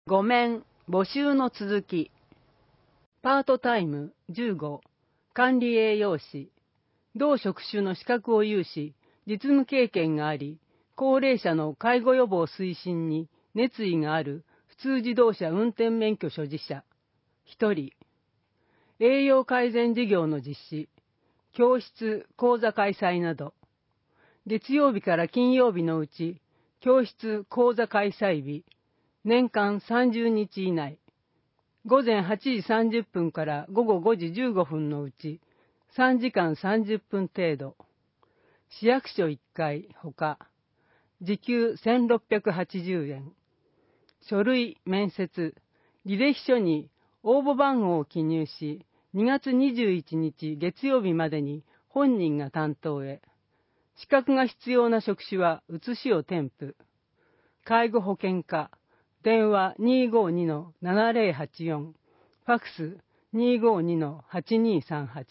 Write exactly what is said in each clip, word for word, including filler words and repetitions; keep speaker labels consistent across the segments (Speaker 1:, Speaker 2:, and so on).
Speaker 1: ごめん、募集の続き。パートタイムじゅうご、管理栄養士。同職種の資格を有し、実務経験があり、高齢者の介護予防推進に熱意がある普通自動車運転免許所持者。ひとり。栄養改善事業の実施、教室、講座開催など。月曜日から金曜日のうち、教室、講座開催日、年間さんじゅうにち以内。午前はちじさんじゅっぷんから午後ごじじゅうごふんのうち、さんじかんさんじゅっぷん程度。市役所いっかいほか。時給せんろっぴゃくはちじゅうえん。書類、面接、履歴書に応募番号を記入し、にがつにじゅういちにち月曜日までに本人が担当へ。資格が必要な職種は写しを添付。介護保険課、電話 にーごーにのななぜろはちよん、ファックス にーごーにのはちにーさんはち。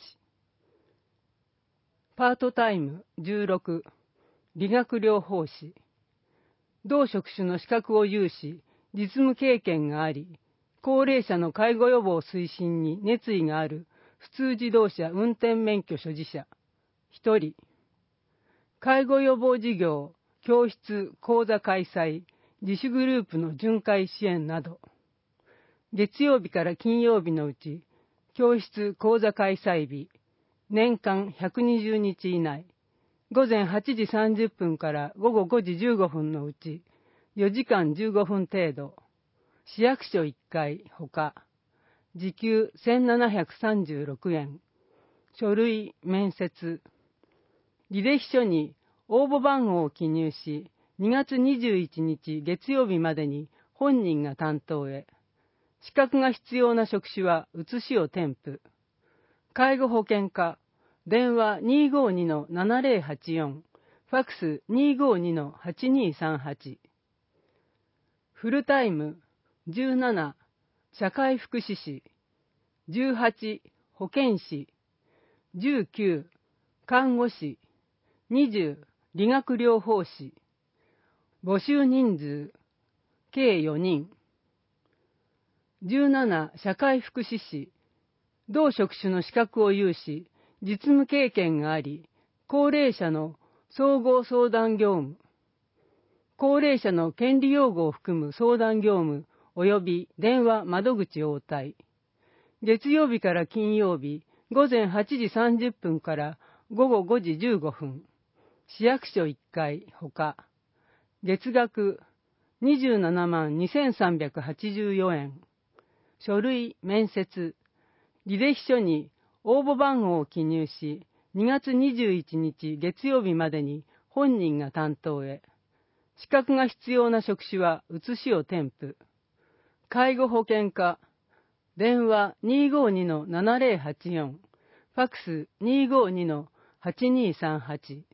Speaker 1: パートタイムじゅうろく、理学療法士。同職種の資格を有し、実務経験があり、高齢者の介護予防推進に熱意がある普通自動車運転免許所持者。ひとり。介護予防事業、教室、講座開催、自主グループの巡回支援など。月曜日から金曜日のうち、教室、講座開催日、年間ひゃくにじゅうにち以内。午前はちじさんじゅっぷんから午後ごじじゅうごふんのうち、よじかんじゅうごふん程度。市役所いっかいほか。時給せんななひゃくさんじゅうろくえん。書類、面接。履歴書に応募番号を記入し、にがつにじゅういちにち月曜日までに本人が担当へ。資格が必要な職種は写しを添付。介護保険課、電話 にーごーにのななぜろはちよん、ファックス にーごーにのはちにーさんはち。フルタイムじゅうなな、社会福祉士。じゅうはち、保健師。じゅうきゅう、看護師。にじゅう、理学療法士。募集人数、計よにん。じゅうなな、社会福祉士。同職種の資格を有し、実務経験があり、高齢者の総合相談業務。高齢者の権利擁護を含む相談業務及び電話窓口応対。月曜日から金曜日、午前はちじさんじゅっぷんから午後ごじじゅうごふん。市役所いっかいほか。月額にじゅうななまんにせんさんびゃくはちじゅうよえん。書類、面接。履歴書に応募番号を記入し、にがつにじゅういちにち月曜日までに本人が担当へ。資格が必要な職種は写しを添付。介護保険課、電話 にーごーにのななぜろはちよん、ファックス にーごーにのはちにーさんはち。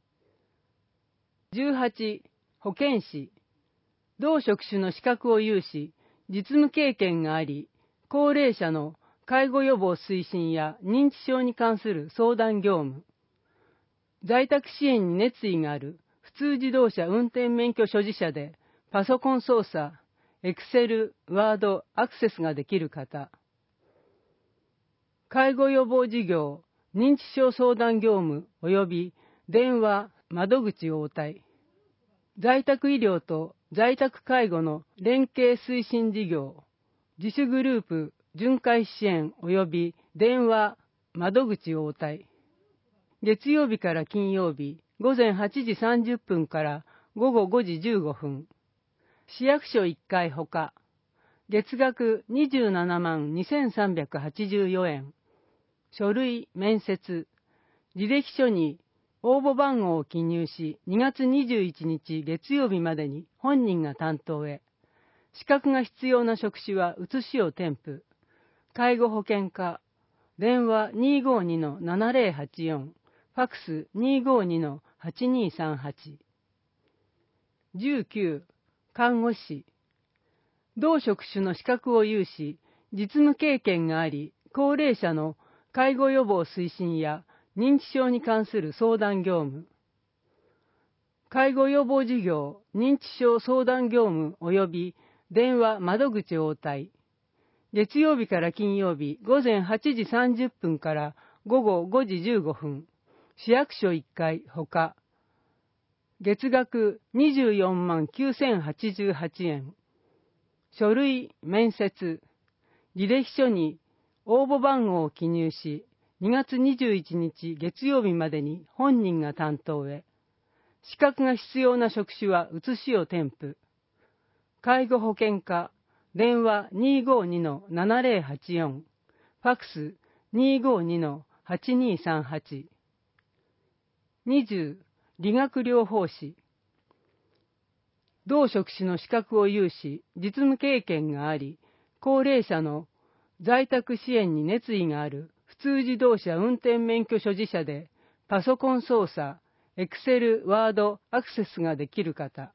Speaker 1: じゅうはち、保健師。同職種の資格を有し、実務経験があり、高齢者の介護予防推進や認知症に関する相談業務。在宅支援に熱意がある普通自動車運転免許所持者で、パソコン操作、Excel、Word、アクセスができる方。介護予防事業、認知症相談業務及び電話、窓口応対。在宅医療と在宅介護の連携推進事業、自主グループ、巡回支援及び電話、窓口応対。月曜日から金曜日、午前はちじさんじゅっぷんから午後ごじじゅうごふん。市役所いっかいほか。月額にじゅうななまんにせんさんびゃくはちじゅうよえん。書類、面接。履歴書に応募番号を記入し、にがつにじゅういちにち月曜日までに本人が担当へ。資格が必要な職種は写しを添付。介護保険課、電話 にーごーにのななぜろはちよん、ファックス にーごーにのはちにーさんはち。じゅうきゅう、看護師。同職種の資格を有し、実務経験があり、高齢者の介護予防推進や認知症に関する相談業務。介護予防事業、認知症相談業務及び電話窓口応対。月曜日から金曜日、午前はちじさんじゅっぷんから午後ごじじゅうごふん。市役所いっかいほか。月額にじゅうよんまんきゅうせんはちじゅうはちえん。書類、面接。履歴書に応募番号を記入し、にがつにじゅういちにち月曜日までに本人が担当へ。資格が必要な職種は写しを添付。介護保険課、電話 にーごーにのななぜろはちよん、ファックス にーごーにのはちにーさんはち。にじゅう、理学療法士。同職種の資格を有し、実務経験があり、高齢者の在宅支援に熱意がある普通自動車運転免許所持者で、パソコン操作、エクセル、ワード、アクセスができる方。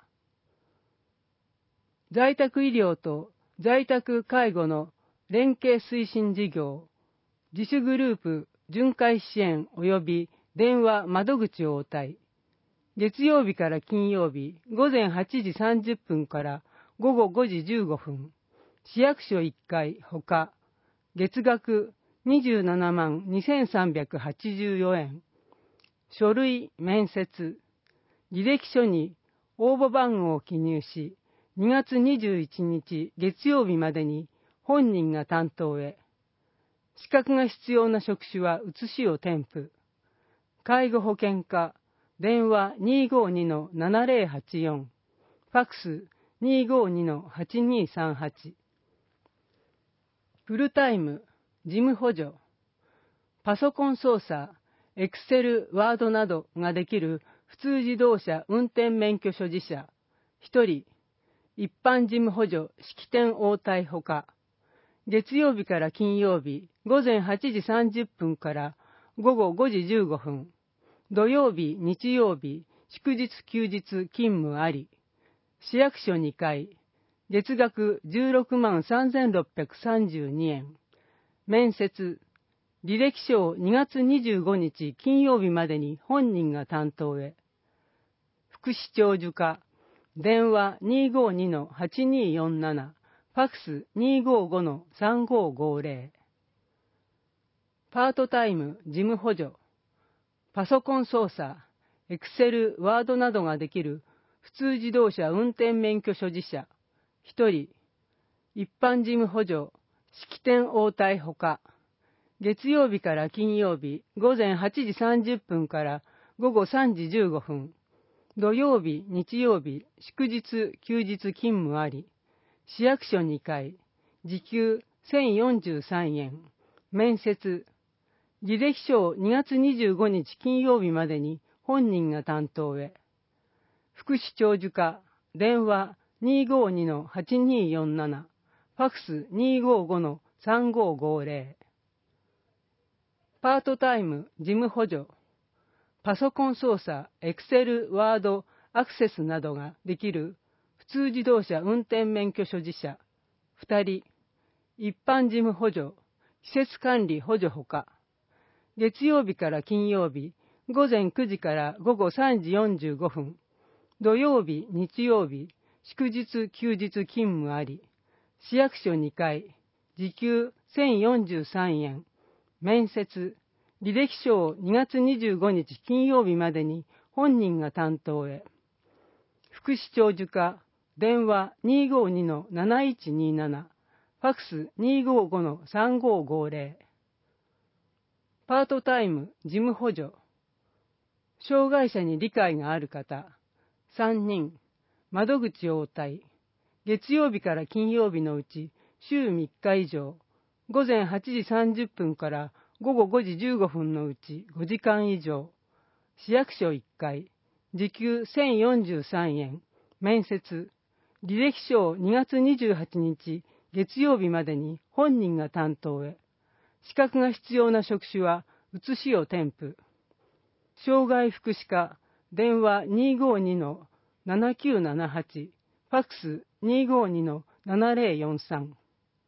Speaker 1: 在宅医療と在宅介護の連携推進事業、自主グループ巡回支援及び電話窓口応対。月曜日から金曜日、午前はちじさんじゅっぷんから午後ごじじゅうごふん。市役所いっかいほか。月額にじゅうななまんにせんさんびゃくはちじゅうよえん。書類、面接。履歴書に応募番号を記入し、にがつにじゅういちにち月曜日までに本人が担当へ。資格が必要な職種は写しを添付。介護保険課、電話 にーごーにのななぜろはちよん、ファックス にーごーにのはちにーさんはち。フルタイム、事務補助。パソコン操作、エクセル、ワードなどができる普通自動車運転免許所持者ひとり。一般事務補助式典応対ほか。月曜日から金曜日、午前はちじさんじゅっぷんから午後ごじじゅうごふん。土曜日、日曜日、祝日休日勤務あり。市役所にかい。月額じゅうろくまんさんぜんろっぴゃくさんじゅうにえん。面接。履歴書をにがつにじゅうごにち金曜日までに本人が担当へ。福祉長寿課。電話 にーごーにのはちにーよんなな、ファックス にーごーごのさんごーごーぜろ。パートタイム事務補助。パソコン操作、エクセル、ワードなどができる普通自動車運転免許所持者ひとり。一般事務補助式典応対ほか。月曜日から金曜日、午前はちじさんじゅっぷんから午後さんじじゅうごふん。土曜日、日曜日、祝日、休日勤務あり。市役所にかい。時給せんよんじゅうさんえん。面接。履歴書をにがつにじゅうごにち金曜日までに本人が担当へ。福祉長寿課。電話 にーごーにのはちにーよんなな、ファックス にーごーごのさんごーごーぜろ。パートタイム事務補助。パソコン操作、エクセル、ワード、アクセスなどができる普通自動車運転免許所持者ふたり。一般事務補助、施設管理補助ほか。月曜日から金曜日、午前くじから午後さんじよんじゅうごふん。土曜日、日曜日、祝日、休日勤務あり。市役所にかい。時給せんよんじゅうさんえん。面接。履歴書をにがつにじゅうごにち金曜日までに本人が担当へ。福祉長寿課。電話 にーごーにのなないちにーなな、ファックス にーごーごのさんごーごーぜろ。パートタイム事務補助。障害者に理解がある方さんにん。窓口応対。月曜日から金曜日のうち週みっか以上。午前はちじさんじゅっぷんから午後ごじじゅうごふんのうちごじかん以上。市役所いっかい。時給せんよんじゅうさんえん。面接。履歴書をにがつにじゅうはちにち月曜日までに本人が担当へ。資格が必要な職種は写しを添付。障害福祉課。電話 にーごーにのななきゅうななはち、ファックス にーごーにのななぜろよんさん。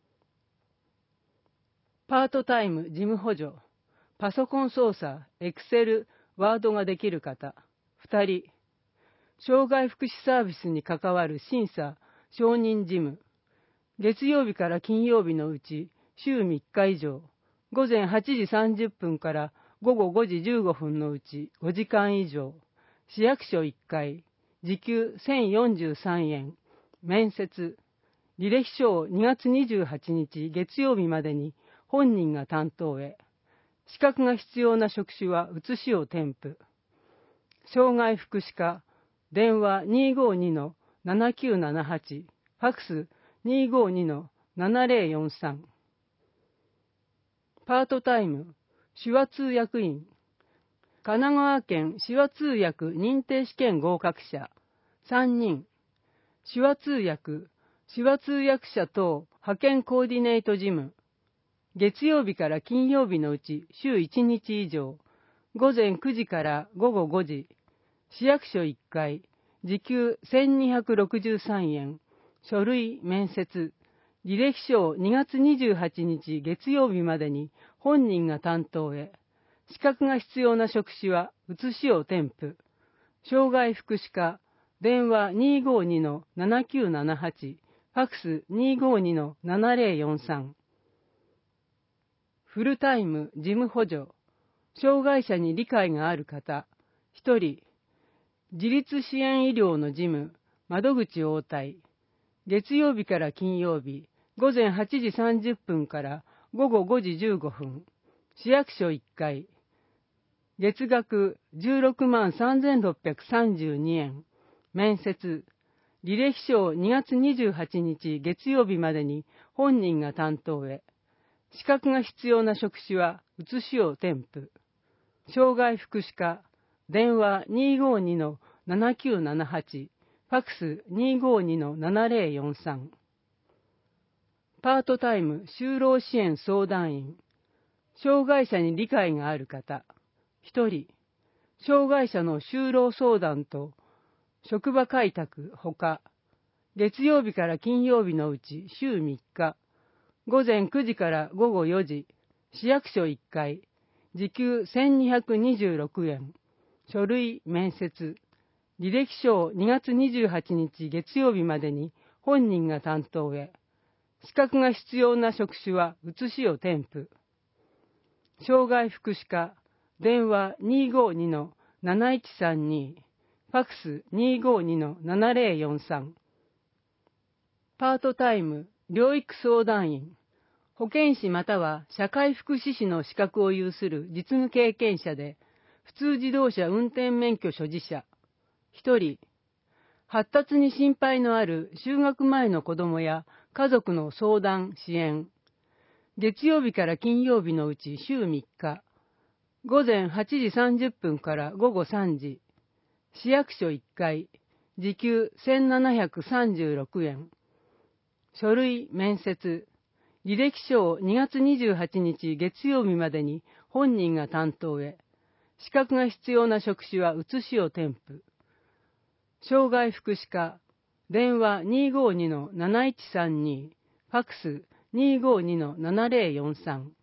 Speaker 1: パートタイム事務補助。パソコン操作、エクセル、ワードができる方ふたり。障害福祉サービスに関わる審査、承認事務月曜日から金曜日のうち週みっか以上、午前はちじさんじゅっぷんから午後ごじじゅうごふんのうちごじかん以上、市役所いっかい、時給せんよんじゅうさんえん、面接、履歴書をにがつにじゅうはちにち月曜日までに本人が担当へ。資格が必要な職種は写しを添付。障害福祉課、電話 にーごーにのななきゅうななはち、ファックス にーごーにのななぜろよんさん。パートタイム、手話通訳員。神奈川県手話通訳認定試験合格者さんにん。手話通訳、手話通訳者等派遣コーディネート事務。月曜日から金曜日のうち週いちにち以上、午前くじから午後ごじ、市役所いっかい、時給せんにひゃくろくじゅうさんえん、書類、面接、履歴書をにがつにじゅうはちにち月曜日までに本人が担当へ。資格が必要な職種は写しを添付。障害福祉課、電話 にーごーにのななきゅうななはち、ファックス にーごーにのななぜろよんさん。フルタイム事務補助。障害者に理解がある方、ひとり。自立支援医療の事務、窓口応対。月曜日から金曜日、午前はちじさんじゅっぷんから午後ごじじゅうごふん。市役所いっかい。月額じゅうろくまんさんぜんろっぴゃくさんじゅうにえん。面接。履歴書をにがつにじゅうはちにち月曜日までに本人が担当へ。資格が必要な職種は写しを添付。障害福祉課、電話 にーごーにのななきゅうななはち、ファックス にーごーにのななぜろよんさん。パートタイム就労支援相談員。障害者に理解がある方、ひとり。障害者の就労相談と職場開拓ほか、月曜日から金曜日のうち週みっか、午前くじから午後よじ、市役所いっかい、時給せんにひゃくにじゅうろくえん、書類、面接、履歴書をにがつにじゅうはちにち月曜日までに本人が担当へ。資格が必要な職種は写しを添付。障害福祉課、電話 にーごーにのなないちさんに、ファックス にーごーにのななぜろよんさん。パートタイム療育相談員。保健師または社会福祉士の資格を有する実務経験者で、普通自動車運転免許所持者、ひとり。発達に心配のある就学前の子どもや家族の相談・支援。月曜日から金曜日のうち週みっか、午前はちじさんじゅっぷんから午後さんじ、市役所いっかい、時給せんななひゃくさんじゅうろくえん。書類、面接、履歴書をにがつにじゅうはちにち月曜日までに本人が担当へ。資格が必要な職種は写しを添付。障害福祉課、電話 にーごーにのなないちさんに、ファックス にーごーにのななぜろよんさん。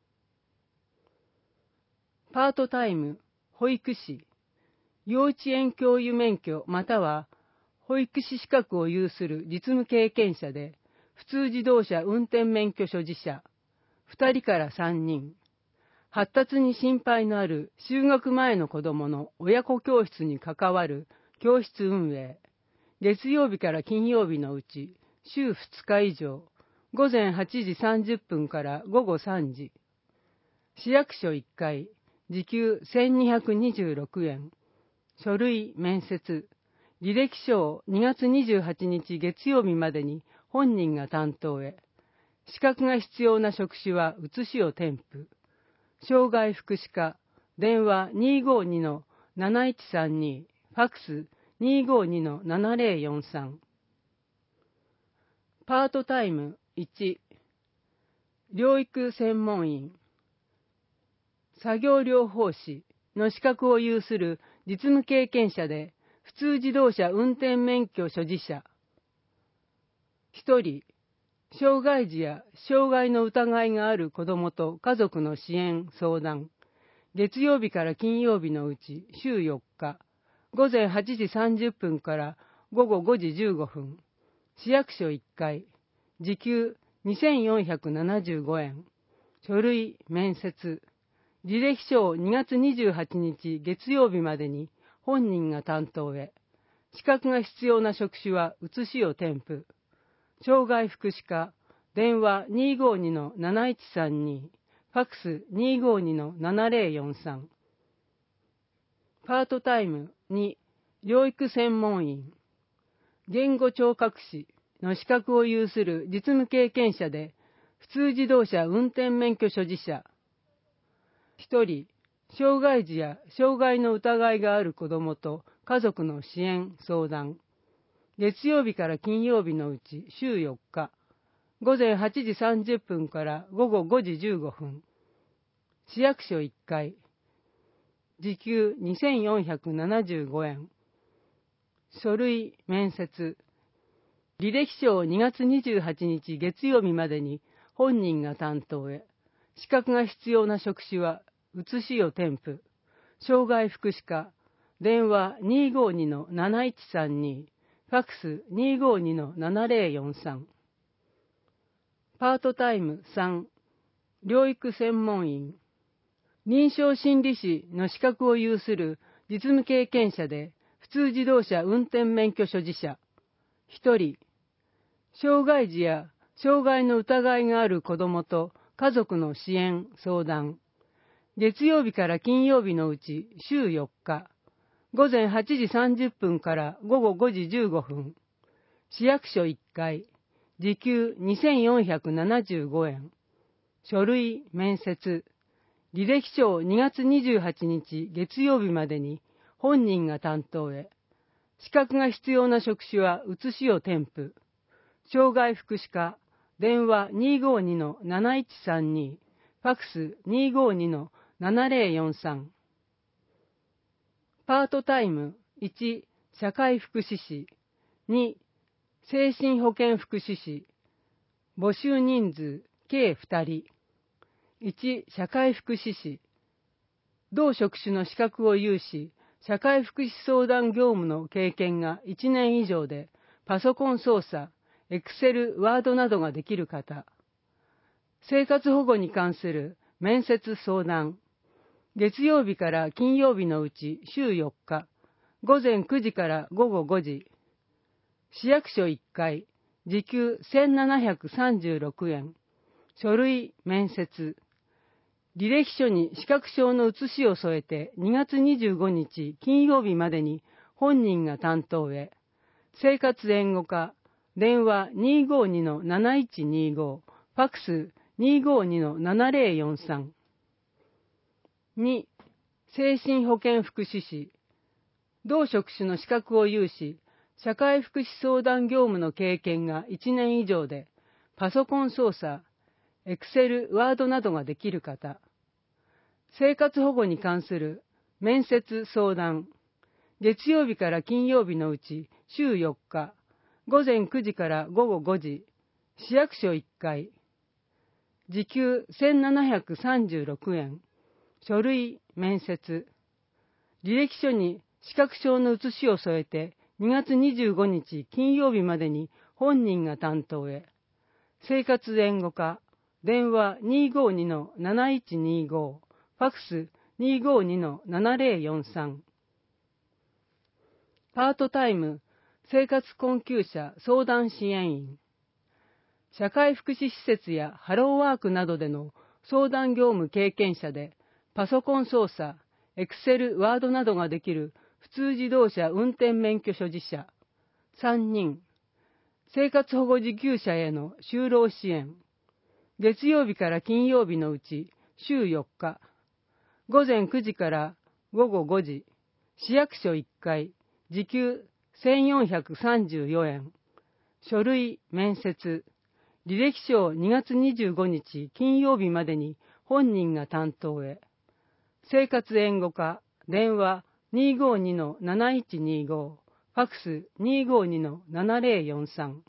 Speaker 1: パートタイム保育士。幼稚園教諭免許または保育士資格を有する実務経験者で、普通自動車運転免許所持者、ふたりからさんにん。発達に心配のある就学前の子どもの親子教室に関わる教室運営。月曜日から金曜日のうち週ふつか以上、午前はちじさんじゅっぷんから午後さんじ。市役所いっかい、時給せんにひゃくにじゅうろくえん。書類、面接、履歴書をにがつにじゅうはちにち月曜日までに本人が担当へ。資格が必要な職種は写しを添付。障害福祉課、電話 にーごーにのなないちさんに、ファックス にーごーにのななぜろよんさん。パートタイムいち、療育専門員。作業療法士の資格を有する実務経験者で、普通自動車運転免許所持者。ひとり。障害児や障害の疑いがある子どもと家族の支援・相談。月曜日から金曜日のうち週よっか、午前はちじさんじゅっぷんから午後ごじじゅうごふん。市役所いっかい、時給にせんよんひゃくななじゅうごえん。書類、面接。履歴書をにがつにじゅうはちにち月曜日までに本人が担当へ。資格が必要な職種は写しを添付。障害福祉課、電話 にーごーにのなないちさんに、ファックス にーごーにのななぜろよんさん。パートタイムに、療育専門員。言語聴覚士の資格を有する実務経験者で、普通自動車運転免許所持者。ひとり、障害児や障害の疑いがある子どもと家族の支援・相談。月曜日から金曜日のうち週よっか、ごぜんはちじさんじゅっぷんからごごごじじゅうごふん。市役所いっかい。時給にせんよんひゃくななじゅうごえん。書類、面接。履歴書をにがつにじゅうはちにち月曜日までに本人が担当へ。資格が必要な職種は写しを添付。障害福祉課、電話 にーごーにのなないちさんに、ファックス にーごーにのななぜろよんさん。パートタイムさん、療育専門員。臨床心理士の資格を有する実務経験者で、普通自動車運転免許所持者。ひとり、障害児や障害の疑いがある子どもと家族の支援・相談。月曜日から金曜日のうち週よっか、ごぜんはちじさんじゅっぷんからごごごじじゅうごふん。市役所いっかい。時給にせんよんひゃくななじゅうごえん。書類、面接。履歴書をにがつにじゅうはちにち月曜日までに本人が担当へ。資格が必要な職種は写しを添付。障害福祉課、電話 にーごーにのなないちさんに、ファックス にーごーにのななぜろよんさん。パートタイムいち、社会福祉士。に、精神保健福祉士。募集人数計ふたり。いち、社会福祉士。同職種の資格を有し、社会福祉相談業務の経験がいちねん以上で、パソコン操作、エクセル、ワードなどができる方。生活保護に関する面接相談。月曜日から金曜日のうち週よっか、ごぜんくじからごごごじ。市役所いっかい、時給せんななひゃくさんじゅうろくえん。書類、面接。履歴書に資格証の写しを添えてにがつにじゅうごにち金曜日までに本人が担当へ。生活援護課、電話 にーごーにのなないちにーご、ファックス にーごーにのななぜろよんさん。に、精神保健福祉士。同職種の資格を有し、社会福祉相談業務の経験がいちねん以上で、パソコン操作、エクセル、ワードなどができる方。生活保護に関する面接相談。月曜日から金曜日のうち週よっか、ごぜんくじからごごごじ。市役所いっかい。時給せんななひゃくさんじゅうろくえん。書類、面接。履歴書に資格証の写しを添えてにがつにじゅうごにち金曜日までに本人が担当へ。生活援護課、電話 にーごーにのなないちにーご、ファックス にーごーにのななぜろよんさん。パートタイム、生活困窮者相談支援員。社会福祉施設やハローワークなどでの相談業務経験者で、パソコン操作、エクセル、ワードなどができる普通自動車運転免許所持者。さんにん。生活保護受給者への就労支援。月曜日から金曜日のうち週よっか。ごぜんくじからごごごじ。市役所いっかい。時給せんよんひゃくさんじゅうよえん。書類、面接。履歴書をにがつにじゅうごにち金曜日までに本人が担当へ。生活援護課、電話 にーごーにのなないちにーご、ファックス にーごーにのななぜろよんさん。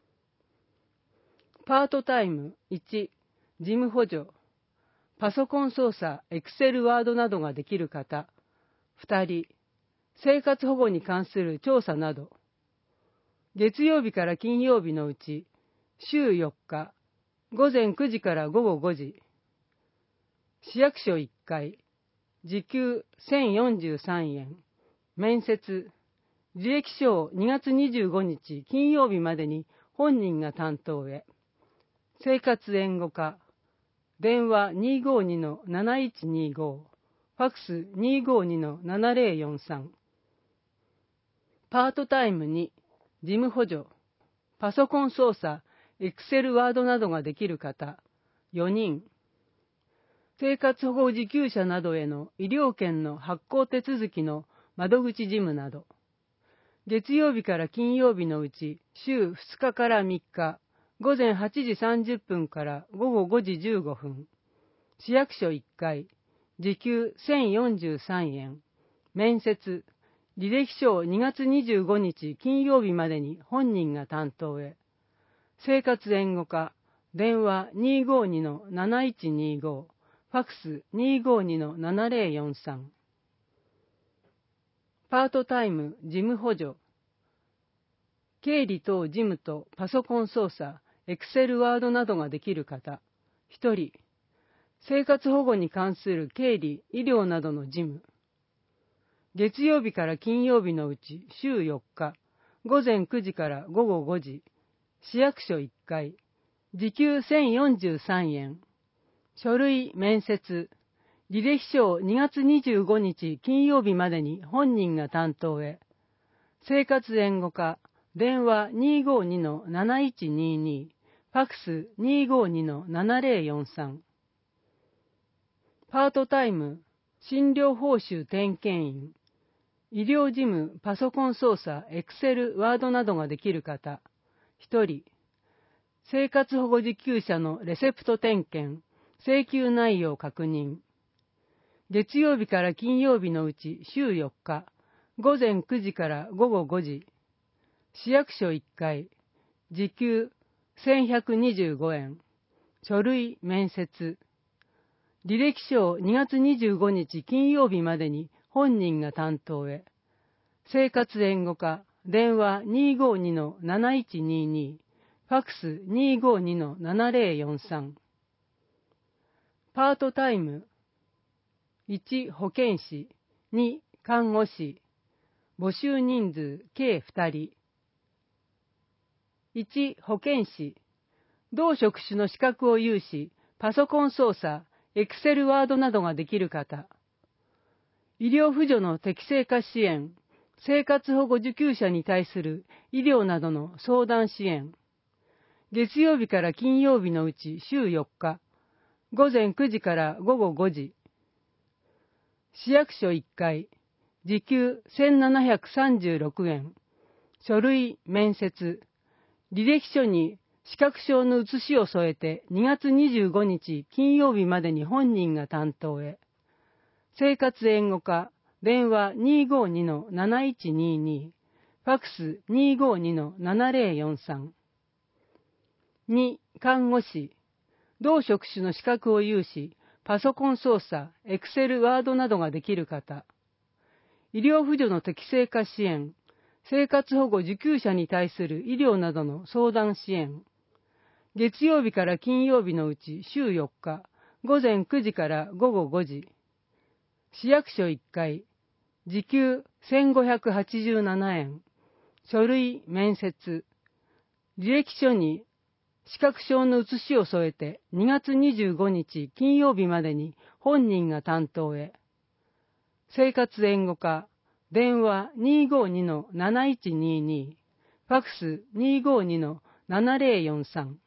Speaker 1: パートタイムいち、事務補助。パソコン操作、エクセル、ワードなどができる方。ふたり。生活保護に関する調査など。月曜日から金曜日のうち週よっか、 午前くじから午後ごじ。市役所いっかい、時給せんよんじゅうさんえん。面接。履歴書をにがつにじゅうごにち金曜日までに本人が担当へ。生活援護課。電話 にーごーにのなないちにーご。ファックス にーごーにのななぜろよんさん。パートタイムに、事務補助。パソコン操作、エクセル、ワードなどができる方、よにん。生活保護受給者などへの医療券の発行手続きの窓口事務など。月曜日から金曜日のうち、週ふつかからみっか、午前はちじさんじゅっぷんから午後ごじじゅうごふん。市役所いっかい、時給せんよんじゅうさんえん。面接。履歴書をにがつにじゅうごにち金曜日までに本人が担当へ。生活援護課。電話 にーごーにのなないちにーご。ファックス にーごーにのななぜろよんさん。パートタイム事務補助。経理等事務とパソコン操作、エクセル、ワードなどができる方、ひとり。生活保護に関する経理、医療などの事務。月曜日から金曜日のうち週よっか、午前くじから午後ごじ。市役所いっかい、時給せんよんじゅうさんえん。書類面接。履歴書をにがつにじゅうごにち金曜日までに本人が担当へ。生活援護課。電話 にーごーにのなないちにーに。ファックス にーごーにのななぜろよんさん。パートタイム診療報酬点検員。医療事務、パソコン操作、エクセル、ワードなどができる方、ひとり。生活保護受給者のレセプト点検、請求内容確認。月曜日から金曜日のうち週よっか、午前くじから午後ごじ。市役所いっかい、時給せんひゃくにじゅうごえん。書類面接。履歴書をにがつにじゅうごにち金曜日までに本人が担当へ。生活援護課。電話 にーごーにのなないちにーに。ファックス にーごーにのななぜろよんさん。パートタイムいち保健師、に看護師。募集人数計ふたり。いち保健師。同職種の資格を有し、パソコン操作、エクセル、ワードなどができる方。医療扶助の適正化支援。生活保護受給者に対する医療などの相談支援。月曜日から金曜日のうち週よっか、午前くじから午後ごじ。市役所いっかい、時給せんななひゃくさんじゅうろくえん。書類面接。履歴書に資格証の写しを添えてにがつにじゅうごにち金曜日までに本人が担当へ。生活援護課。電話 にーごーにのなないちにーに。ファックス にーごーにのななぜろよんさん。に看護師。同職種の資格を有し、パソコン操作、エクセル、ワードなどができる方。医療扶助の適正化支援。生活保護受給者に対する医療などの相談支援。月曜日から金曜日のうち週よっか、午前くじから午後ごじ。市役所いっかい、時給せんごひゃくはちじゅうななえん。書類面接。履歴書に資格証の写しを添えてにがつにじゅうごにち金曜日までに本人が担当へ。生活援護課。電話 にーごーにのなないちにーに。ファックス にーごーにのななぜろよんさん。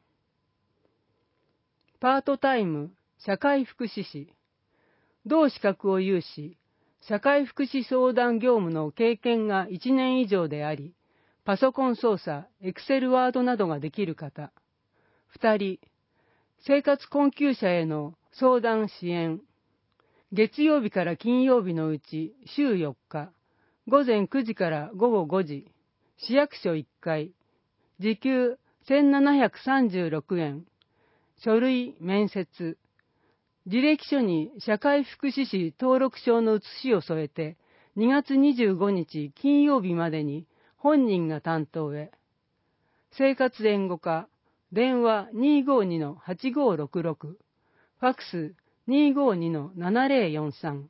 Speaker 1: パートタイム社会福祉士。同資格を有し、社会福祉相談業務の経験がいちねん以上であり、パソコン操作、エクセル、ワードなどができる方。ふたり。生活困窮者への相談支援。月曜日から金曜日のうち週よっか、午前くじから午後ごじ。市役所いっかい。時給せんななひゃくさんじゅうろくえん。書類面接。履歴書に社会福祉士登録証の写しを添えてにがつにじゅうごにち金曜日までに本人が担当へ。生活援護課。 電話 にーごーにのはちごーろくろく、ファックス にーごーにのななぜろよんさん。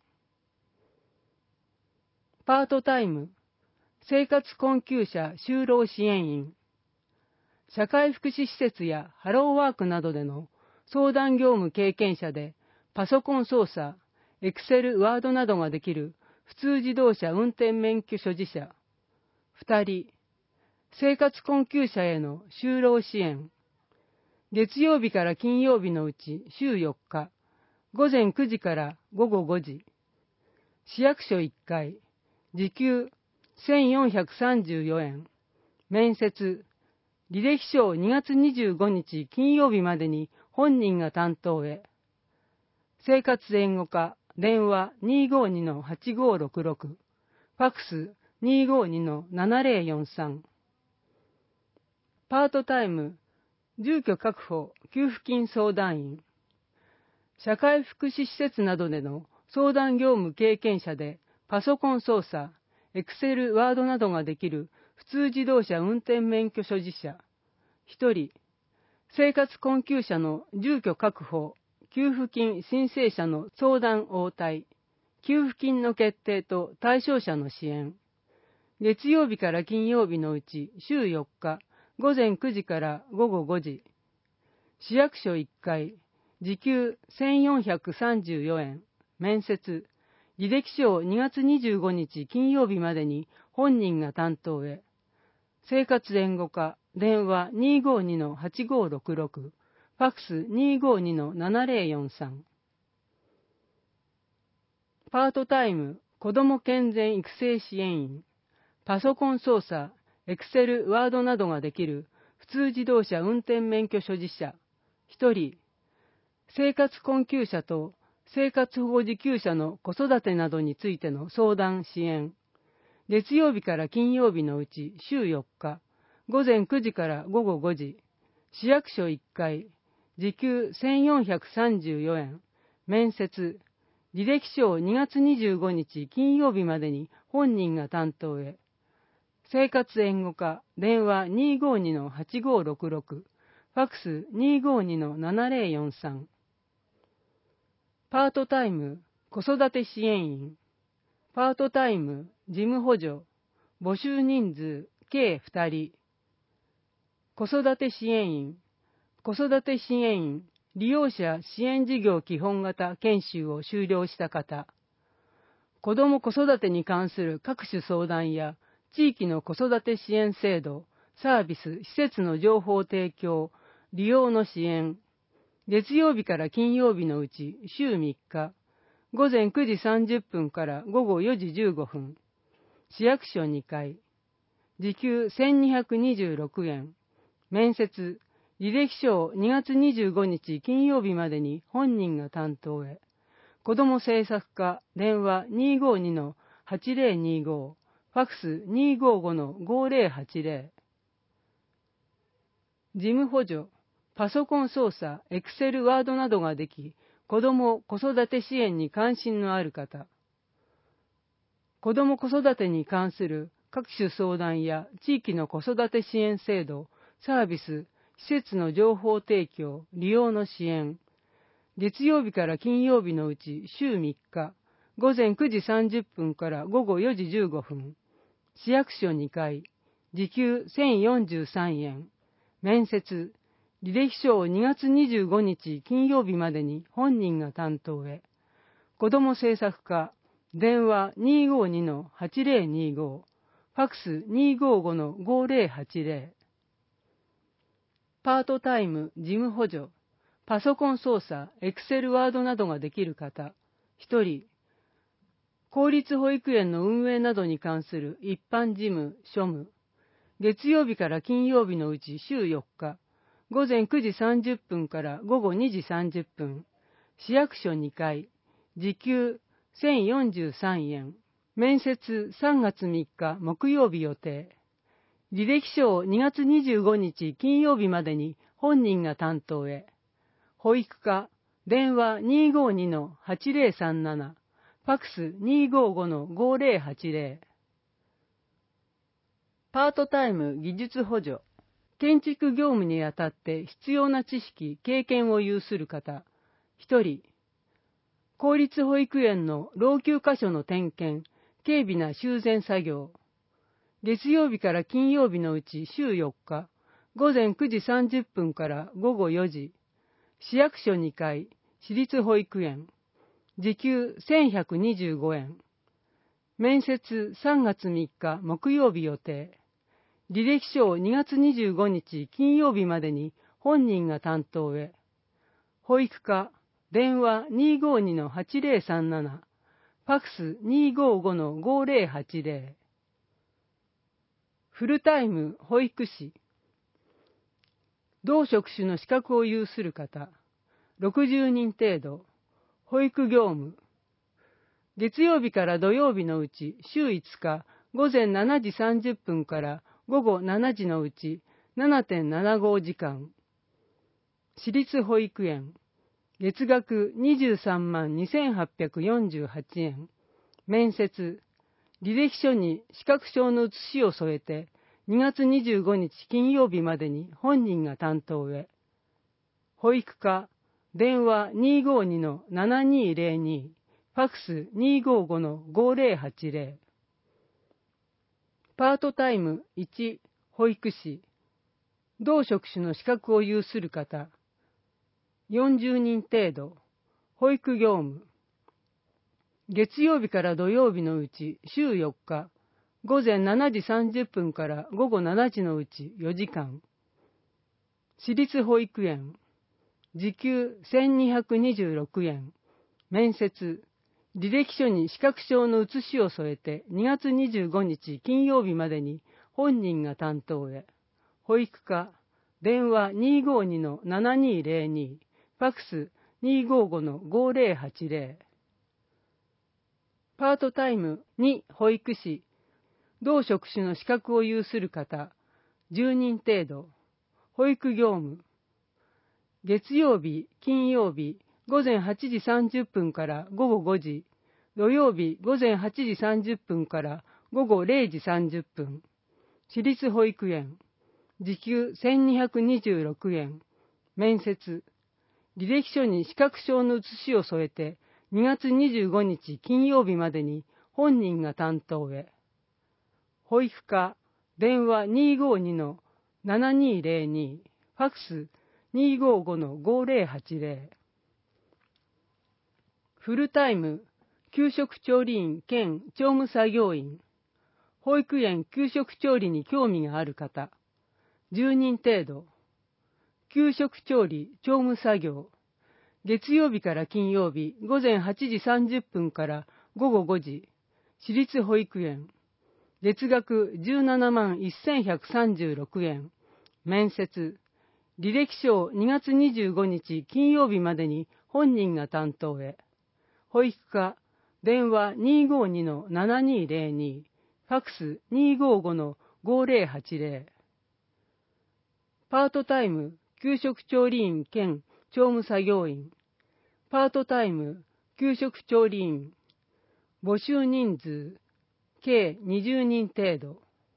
Speaker 1: パートタイム、生活困窮者就労支援員。社会福祉施設やハローワークなどでの相談業務経験者で、パソコン操作、エクセル、ワードなどができる普通自動車運転免許所持者。ふたり、生活困窮者への就労支援。月曜日から金曜日のうち週よっか、ごぜんくじからごごごじ。市役所いっかい、時給せんよんひゃくさんじゅうよえん。面接、履歴書をにがつにじゅうごにち金曜日までに本人が担当へ。生活援護課、電話 にーごーにのはちごーろくろく、ファックス にーごーにのななぜろよんさん。パートタイム、住居確保給付金相談員。社会福祉施設などでの相談業務経験者でパソコン操作、エクセル、ワードなどができる普通自動車運転免許所持者。ひとり、生活困窮者の住居確保、給付金申請者の相談応対、給付金の決定と対象者の支援。月曜日から金曜日のうち週よっか、ごぜんくじからごごごじ。市役所いっかい、時給せんよんひゃくさんじゅうよえん。面接、履歴書をにがつにじゅうごにち金曜日までに本人が担当へ。生活援護課、電話 にーごーにのはちごーろくろく、ファックス にーごーにのななぜろよんさん。パートタイム、子ども健全育成支援員。パソコン操作、エクセル、ワードなどができる普通自動車運転免許所持者。ひとり、生活困窮者と生活保護受給者の子育てなどについての相談支援。月曜日から金曜日のうち週よっか、ごぜんくじからごごごじ。市役所いっかい、時給せんよんひゃくさんじゅうよえん。面接、履歴書をにがつにじゅうごにち金曜日までに本人が担当へ。生活援護課、電話 にーごーにのはちごーろくろく、ファックス にーごーにのななぜろよんさん。パートタイム、子育て支援員。パートタイム、事務補助。募集人数、計ふたり。子育て支援員。子育て支援員、利用者支援事業基本型研修を修了した方。子ども子育てに関する各種相談や、地域の子育て支援制度、サービス、施設の情報提供、利用の支援。月曜日から金曜日のうち週みっか、ごぜんくじさんじゅっぷんからごごよじじゅうごふん。市役所にかい、時給せんにひゃくにじゅうろくえん。面接、履歴書をにがつにじゅうごにち金曜日までに本人が担当へ。子ども政策課、電話 にーごーにのはちぜろにご、ファックス にーごーごのごぜろはちぜろ。事務補助、パソコン操作、エクセル、ワードなどができ、子ども子育て支援に関心のある方。子ども子育てに関する各種相談や地域の子育て支援制度、サービス、施設の情報提供、利用の支援。月曜日から金曜日のうち週みっか、ごぜんくじさんじゅっぷんからごごよじじゅうごふん。市役所にかい、時給せんよんじゅうさんえん。面接、履歴書をにがつにじゅうごにち金曜日までに本人が担当へ。子ども政策課、電話 にーごーにのはちぜろにご、ファックス にーごーごのごぜろはちぜろ。パートタイム、事務補助、パソコン操作、エクセル、ワードなどができる方、ひとり。公立保育園の運営などに関する一般事務、庶務。月曜日から金曜日のうち週よっか、ごぜんくじさんじゅっぷんからごごにじさんじゅっぷん。市役所にかい、時給せんよんじゅうさんえん。面接さんがつみっか木曜日予定。履歴書をにがつにじゅうごにち金曜日までに本人が担当へ。保育課、電話 にーごーにのはちぜろさんなな、ファックス にーごーごのごぜろはちぜろ。パートタイム技術補助、 建築業務にあたって必要な知識、経験を有する方、ひとり。公立保育園の老朽箇所の点検、軽微な修繕作業。月曜日から金曜日のうち週よっか、ごぜんくじさんじゅっぷんからごごよじ。市役所にかい、市立保育園。時給せんひゃくにじゅうごえん。面接さんがつみっか木曜日予定。履歴書をにがつにじゅうごにち金曜日までに本人が担当へ。保育課、電話 にーごーにのはちぜろさんなな、ファックス にーごーごのごぜろはちぜろ。フルタイム保育士。同職種の資格を有する方、ろくじゅうにん程度。保育業務。月曜日から土曜日のうち週いつかごぜんしちじさんじゅっぷんからごごしちじのうち ななてんななご 時間。私立保育園。月額にじゅうさんまんにせんはっぴゃくよんじゅうはちえん。面接。履歴書に資格証の写しを添えてにがつにじゅうごにち金曜日までに本人が担当へ。保育課、電話 にーごーにのななにーぜろに、ファックス にーごーごのごぜろはちぜろ。パートタイムいち、保育士。同職種の資格を有する方、よんじゅうにん程度。保育業務。月曜日から土曜日のうち週よっか、ごぜんしちじさんじゅっぷんからごごしちじのうちよじかん。私立保育園。時給せんにひゃくにじゅうろくえん。面接。履歴書に資格証の写しを添えてにがつにじゅうごにち金曜日までに本人が担当へ。保育課。電話 にーごーにのななにーぜろに、ファックス にーごーごのごぜろはちぜろ。パートタイムに、保育士。同職種の資格を有する方、じゅうにん程度。保育業務。月曜日、金曜日、ごぜんはちじさんじゅっぷんからごごごじ。土曜日、ごぜんはちじさんじゅっぷんからごごれいじさんじゅっぷん。私立保育園。時給せんにひゃくにじゅうろくえん。面接。履歴書に資格証の写しを添えてにがつにじゅうごにち金曜日までに本人が担当へ。保育課、電話 にーごーにのななにーぜろに、ファックス にーごーごのごぜろはちぜろ。フルタイム、給食調理員兼調務作業員。保育園給食調理に興味がある方、じゅうにん程度。給食調理、調務作業。月曜日から金曜日、ごぜんはちじさんじゅっぷんからごごごじ。私立保育園。月額じゅうななまんせんひゃくさんじゅうろくえん。面接。履歴書をにがつにじゅうごにち金曜日までに本人が担当へ。保育課、電話 にーごーにのななにーぜろに、ファックス にーごーごのごぜろはちぜろ。パートタイム、給食調理員兼調務作業員。パートタイム、給食調理員。募集人数、計にじゅうにん程度。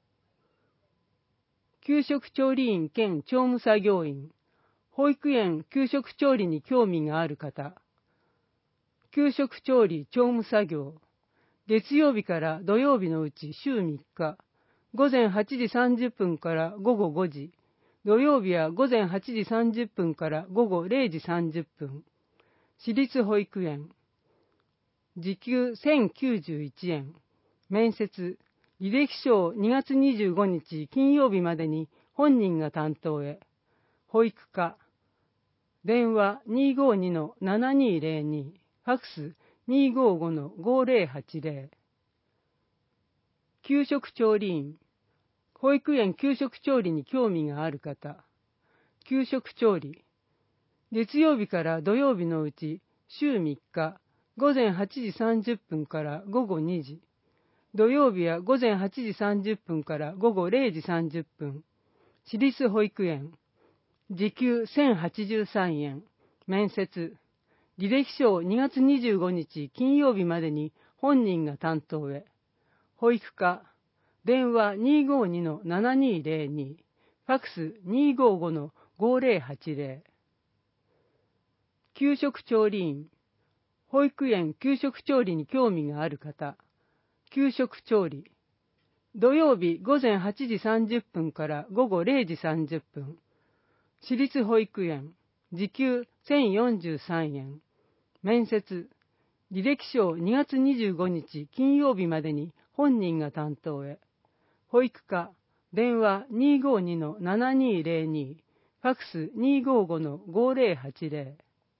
Speaker 1: 給食調理員兼調務作業員。保育園給食調理に興味がある方。給食調理調務作業。月曜日から土曜日のうち週みっか。ごぜんはちじさんじゅっぷんからごごごじ。土曜日はごぜんはちじさんじゅっぷんからごごれいじさんじゅっぷん。私立保育園。時給せんきゅうじゅういちえん。面接。履歴書をにがつにじゅうごにち金曜日までに本人が担当へ。保育課。電話 にーごーにのななにーぜろに、ファックス にーごーごのごぜろはちぜろ。給食調理員。保育園給食調理に興味がある方。給食調理。月曜日から土曜日のうち週みっか、ごぜんはちじさんじゅっぷんからごごにじ。土曜日はごぜんはちじさんじゅっぷんからごごれいじさんじゅっぷん。私立保育園。時給せんはちじゅうさんえん。面接。履歴書をにがつにじゅうごにち金曜日までに本人が担当へ。保育課。電話 にーごーにのななにーぜろに、 ファクス にーごーごのごーぜろはちぜろ。給食調理員、保育園給食調理に興味がある方、給食調理。土曜日ごぜんはちじさんじゅっぷんからごごれいじさんじゅっぷん。私立保育園、時給せんよんじゅうさんえん。面接。履歴書をにがつにじゅうごにち金曜日までに本人が担当へ。保育課、電話 にーごーにのななにーぜろに、ファクス にーごーごのごーぜろはちぜろ。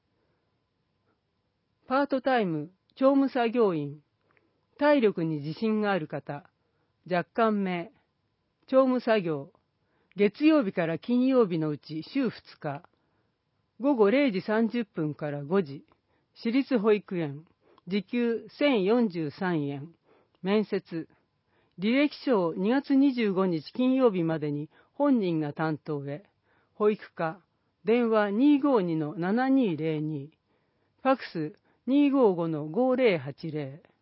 Speaker 1: パートタイム、教務作業員。体力に自信がある方。若干名。教務作業。月曜日から金曜日のうち週ふつか。ごごれいじさんじゅっぷんからごじ。私立保育園。時給せんよんじゅうさんえん。面接。履歴書をにがつにじゅうごにち金曜日までに本人が担当へ。保育課。電話 にーごーにのななにーぜろに。ファクス にーごーごのごーぜろはちぜろ。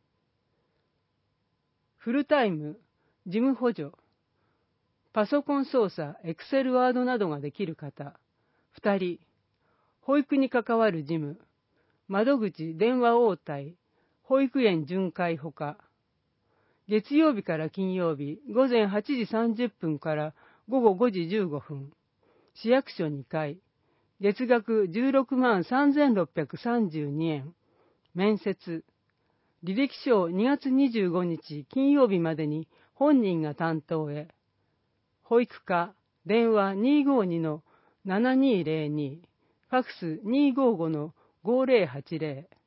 Speaker 1: フルタイム、事務補助。パソコン操作、エクセルワードなどができる方。ふたり。保育に関わる事務。窓口、電話応対。保育園巡回ほか。月曜日から金曜日、ごぜんはちじさんじゅっぷんからごごごじじゅうごふん。市役所にかい。月額じゅうろくまんさんぜんろっぴゃくさんじゅうにえん。面接。履歴書をにがつにじゅうごにち金曜日までに本人が担当へ。保育課、電話 にーごーにのななにーぜろに、ファクス にーごーごのごーぜろはちぜろ。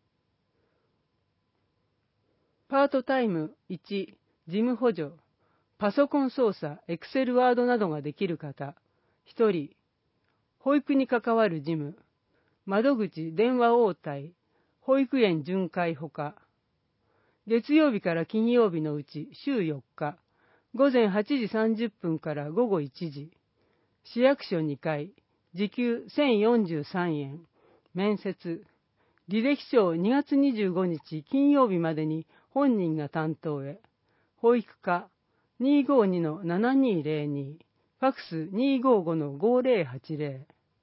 Speaker 1: パートタイムいち、事務補助。パソコン操作、エクセルワードなどができる方。ひとり。保育に関わる事務。窓口、電話応対。保育園巡回ほか。月曜日から金曜日のうち週よっか。ごぜんはちじさんじゅっぷんからごごいちじ。市役所にかい。時給せんよんじゅうさんえん。面接。履歴書をにがつにじゅうごにち金曜日までに本人が担当へ。保育課 にーごーにのななにーぜろに、ファクス にーごーごのごーぜろはちぜろ。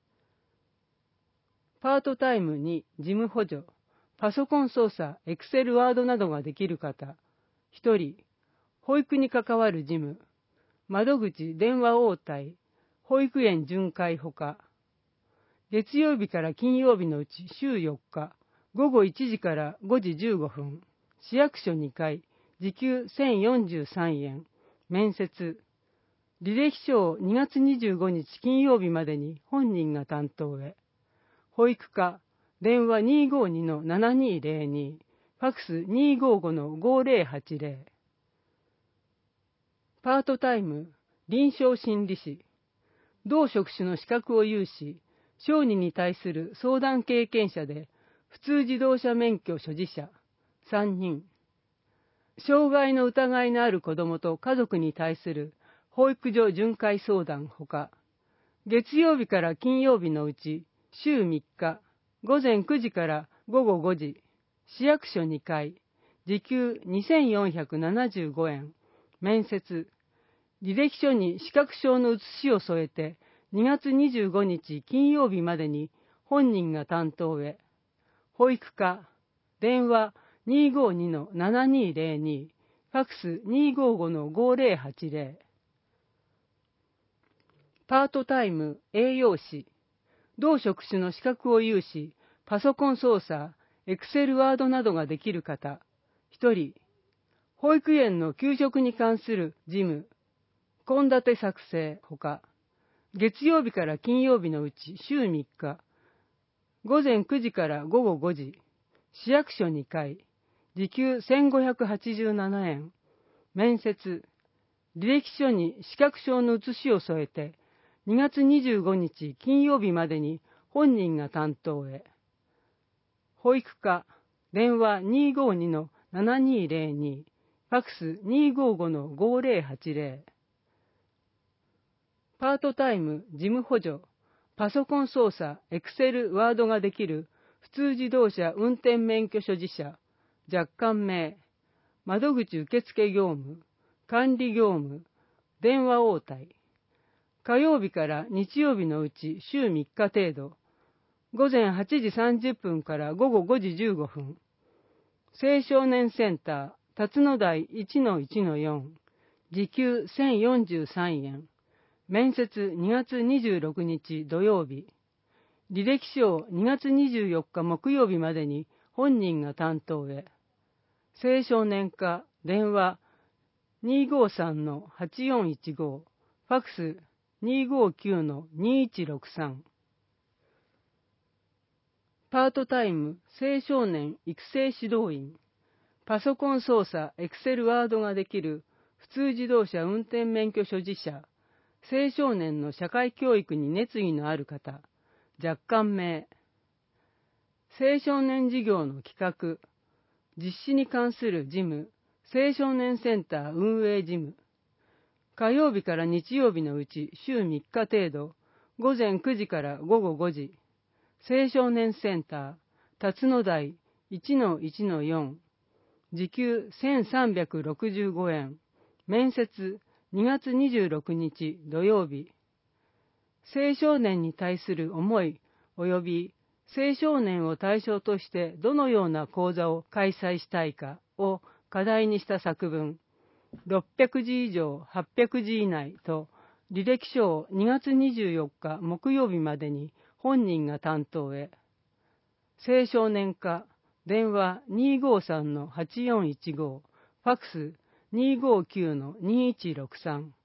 Speaker 1: パートタイムに事務補助。パソコン操作、エクセルワードなどができる方。ひとり。保育に関わる事務。窓口、電話応対。保育園巡回ほか。月曜日から金曜日のうち週よっか。ごごいちじからごじじゅうごふん。市役所にかい。時給せんよんじゅうさんえん。面接。履歴書をにがつにじゅうごにち金曜日までに本人が担当へ。保育課。電話 にーごーにのななにーぜろに、ファクス にーごーごのごーぜろはちぜろ。パートタイム、臨床心理士。同職種の資格を有し、小児に対する相談経験者で、普通自動車免許所持者、さんにん。障害の疑いのある子どもと家族に対する保育所巡回相談ほか、月曜日から金曜日のうち、週みっか、ごぜんくじからごごごじ、市役所にかい、時給にせんよんひゃくななじゅうごえん、面接。履歴書に資格証の写しを添えて、にがつにじゅうごにち金曜日までに本人が担当へ。保育課、電話 にーごーにのななにーぜろに、ファクス にーごーごのごーぜろはちぜろ。パートタイム栄養士。同職種の資格を有し、パソコン操作、エクセルワードなどができる方。ひとり。保育園の給食に関する事務。献立作成ほか。月曜日から金曜日のうち週みっか。ごぜんくじからごごごじ。市役所にかい。時給せんごひゃくはちじゅうななえん。面接。履歴書に資格証の写しを添えて、にがつにじゅうごにち金曜日までに本人が担当へ。保育課、電話 にーごーにのななにーぜろに、ファクス にーごーごのごーぜろはちぜろ。パートタイム事務補助、パソコン操作、エクセル、ワードができる普通自動車運転免許所持者、若干名、窓口受付業務、管理業務、電話応対。 火曜日から日曜日のうち週みっか程度、ごぜんはちじさんじゅっぷんからごごごじじゅうごふん、青少年センター、辰野台 いちのいちのよん、時給せんよんじゅうさんえん、面接にがつにじゅうろくにち土曜日、履歴書をにがつにじゅうよっか木曜日までに本人が担当へ。青少年課、電話 にーごーさんのはちよんいちご、ファックス にーごーきゅうのにいちろくさん。パートタイム青少年育成指導員、パソコン操作、エクセルワードができる普通自動車運転免許所持者、青少年の社会教育に熱意のある方、若干名。青少年事業の企画、実施に関する事務、青少年センター運営事務。火曜日から日曜日のうち週みっか程度、ごぜんくじからごごごじ、青少年センター、辰野台 いちのいちのよん、時給せんさんびゃくろくじゅうごえん、面接にがつにじゅうろくにち土曜日。青少年に対する思い及び青少年を対象としてどのような講座を開催したいかを課題にした作文、ろっぴゃくじ以上はっぴゃくじ以内と履歴書をにがつにじゅうよっか木曜日までに本人が担当へ。青少年課、電話 にーごーさんのはちよんいちご、ファックス にーごーきゅうのにいちろくさん。